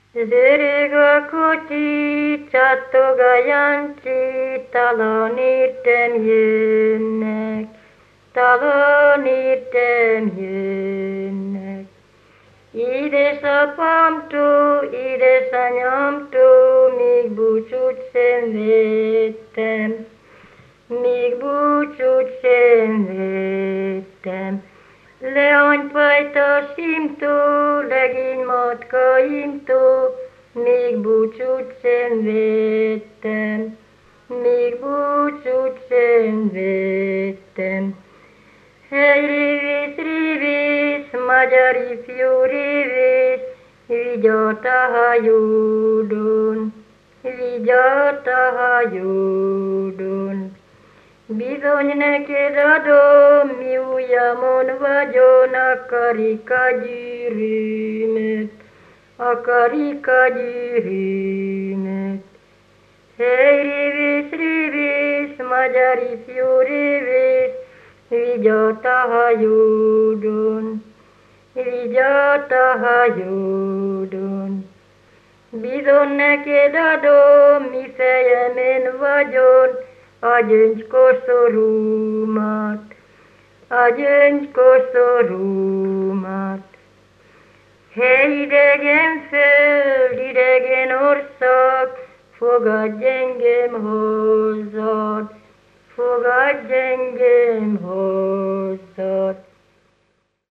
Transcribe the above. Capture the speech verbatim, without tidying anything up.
Zörög a kocsi, csattog a jancsi, talán értem jönnek, talán értem jönnek. Édesapámtól, édesanyámtól még búcsút szenvedtem, még búcsút szenvedtem. Leánypajtasimtól, legény matkaimtól, még búcsút szenvedtem, még búcsút szenvedtem. Hely révész, révész, magyar ifjú révész, vigyárt a hajódon, vigyárt a hajódon. Bizony neked adom, mi ujjamon vagyon, a karikagyűrűmet, a karikagyűrűmet. Hely révész, révész, magyar ifjú révész, vigyárt a hajódon, vigyárt a hajódon. Bizony neked adom, mi fejemen vagyon, a gyöngykoszorúmat, a gyöngykoszorúmat. Hely idegen föld, idegen ország, fogadj engem hozzád, fogadj engem hozzád.